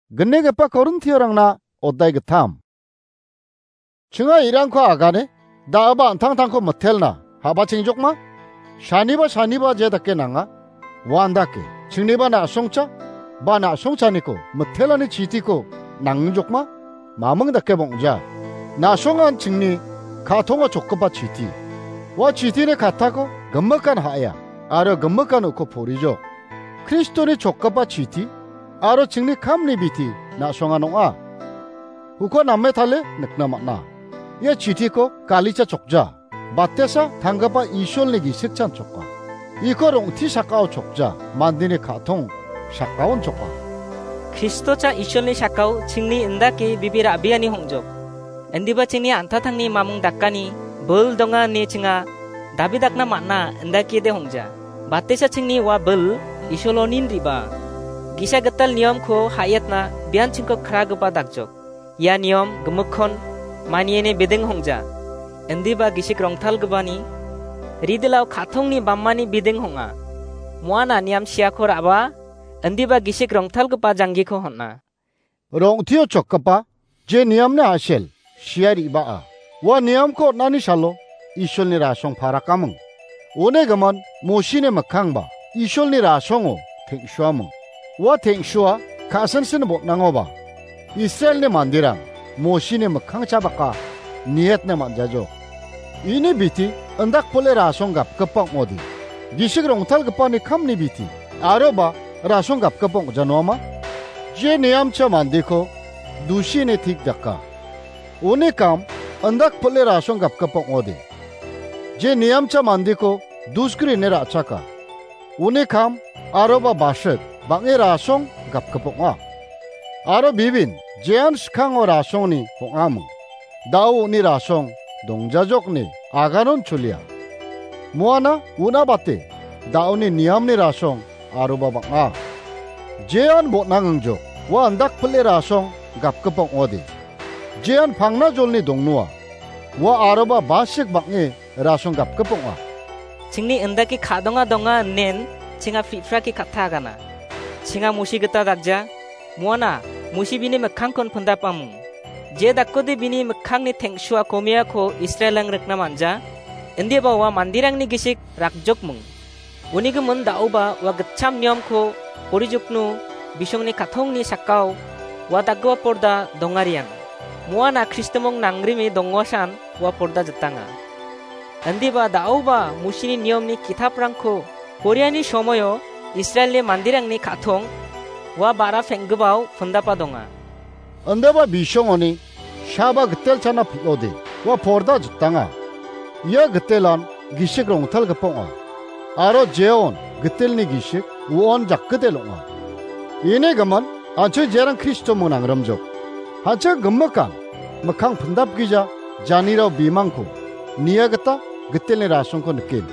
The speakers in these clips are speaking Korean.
근내게빠 거른티어랑나 어다이 그탐 증아 이랑코 아가네 나아바 안탕탕코 못텔나 하바칭족마 샤니바 제다께 나가 완다께 증리바 나송차 바 나송차니코 못텔라니 지티코 낭족마 마멍다께 봉자 나송한 증리 가통어 족급바 지티 와 지티네 가타고 금먹간 하야 아려 금먹간 놓고 보리죠 크리스토니 족급바 지티 아로 증리 감리비티 나송한 옹아 후코 남메 탈레 늑나막나 야 지티코 갈리차 족자 바테사 당가바 이쇼르기 식찬 족과 이거롱 티사카오 족자 만디네 가통 샤카온 족과 크리스토차 이쇼르니 샤카오 칭니 인다키 비비라 아비아니 홍족 엔디바 칭니 안타탕니 마뭉 닥까니 벌 동아니 칭아 다비닥나 만나 인다키데 홍자 바테사 칭니 와벌 이쇼로닌 리바 기샤 gattal niom ko hayatna bian chingko khragopa dakjok ya niom gumukon maniene bedeng hongja endiba gisik rongthal gubani ridelaw khathongni bammani bideng honga muana niam siakho raba endiba gisik rongthal gupa janggi ko honna rongthio chokkapa je niamne ashel siari ba wa niam ko nani shalo isolni rasong pharakamung one gaman moshine makhangba isolni rasongo thengshwamung 와 탱슈와 가선스는 못 나고봐 이스라엘네 만디랑 모시네 막항 잡아까 니엣네 만자죠 이네 비티 언닥 폴레 라송갑 급빵 오디 기식 롱탈 급빵니 캄니 비티 아로바 라송갑 급빵 자노마 제 니암차 만디코 두시네 틱다까 오네 감 언닥 폴레 라송갑 급빵 오디 제 니암차 만디코 두스크리네 라차까 오네 감 아로바 바셋 방에 라송 갑급봉아 아로 비빈 제안 스캉오 라송니 봉아무 다우니 라송 동자족니 아가논 출리아 무아나 우나바테 다우니 니암니 라송 아로바방아 제안 못낭응족 와 안닥 플레 라송 갑급봉 어디 제안 방나졸니 동누아 와 아로바 바식 방에 라송 갑급봉아 칭니 은다키 카동아 동아 넨 칭아 피프라키 카타가나 칭아 무시 그따 dakja muana musi bini mekhang kon phunda pamung je dakkode bini mekhang ni thengshua komia ko israelang rekna manja ende bawa mandirang ni gisik rakjok mung uni gemun dauba wa gacham niam ko porijuknu bisong ni kathong ni sakau wa dagwa porda dongarian muana kristemong nangrimi dongwasan wa porda jetanga ende ba dauba musini niam ni kitaprang ko koreani shomoyo 이스라엘의 만디랑니 가통 와 바라 팽그바우 분다파동아 언데바 비숑오니 샤바 그텔 차나 플로디 와 포르다 죽당아 야 그텔란 기식 롱탈 그뽕아 아로 제온 그텔니 기식 우온 작그텔롱아 이네 가만 아처 제랑 크리스토 문앙럼족 아처 금먹간 먹캉 분답기자 자니라우 비망코 니야겠다 그텔니 라송코 느낀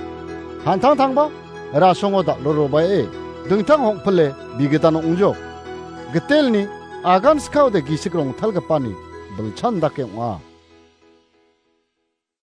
한탕탕바 라송오다 로로바에 등탕 홍플레 비게다노 웅족 그텔니 아간 스카우데 기식롱 탈가빠니 벌찬다께 와